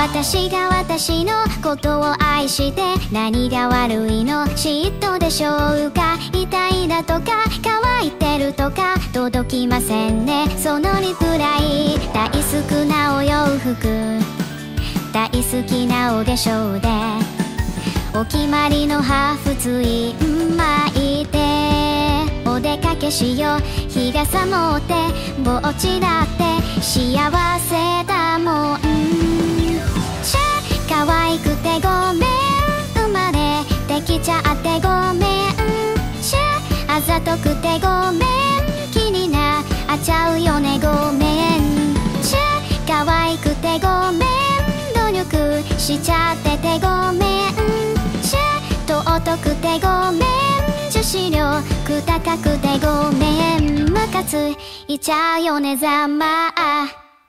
私が私のことを愛して何が悪いの嫉妬でしょうか。痛いだとか乾いてるとか届きませんねそのリプライ。大好きなお洋服大好きなお化粧でお決まりのハーフツイン巻いてお出かけしよう。日傘持ってぼっちだって幸せだもん。可愛くてごめん生まれてきちゃってごめん。あざとくてごめん気になっちゃうよねごめん。可愛くてごめん努力しちゃっててごめん。尊くてごめん女子力高くてごめん。ムカついちゃうよねざまあ。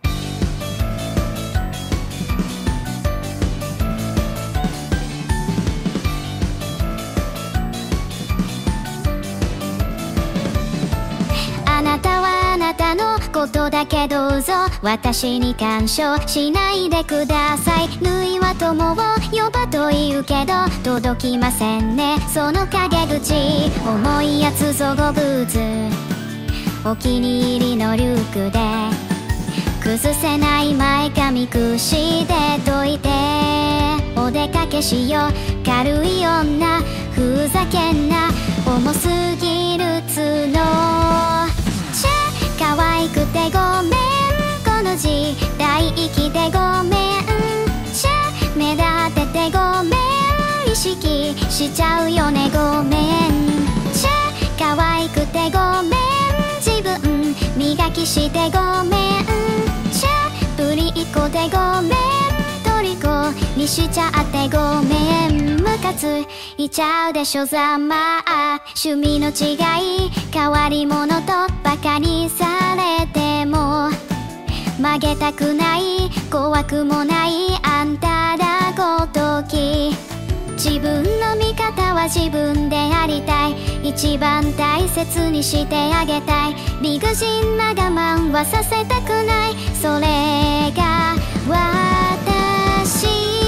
あなたはあなたのことだけどうぞ私に干渉しないでください。ルイは友を呼ばと言うけど届きませんねその陰口。重いやつぞごブーツお気に入りのリュックで崩せない前髪くしで解いてお出かけしよう。軽い女ふざけんな重すぎる角。可愛くてごめんこの時代生きてごめん。目立っててごめん意識しちゃうよねごめん。可愛くてごめん自分磨きしてごめん。ぶりっ子でごめん虜にしちゃってごめん。ムカついちゃうでしょざまあ。趣味の違い変わり者とバカにされても曲げたくない怖くもないあんたらごとき。自分の味方は自分でありたい一番大切にしてあげたい。理不尽な我慢はさせたくないそれが私。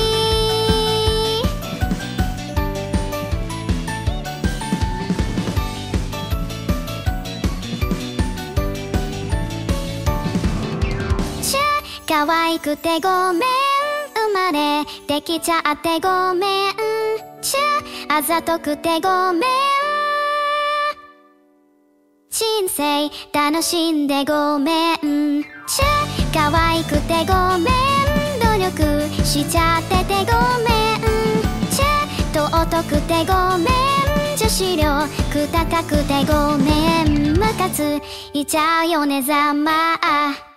可愛くてごめん生まれてきちゃってごめん。あざとくてごめん人生楽しんでごめん。可愛くてごめん努力しちゃっててごめん。尊くてごめん女子力高くてごめん。ムカついちゃうよねざまあ。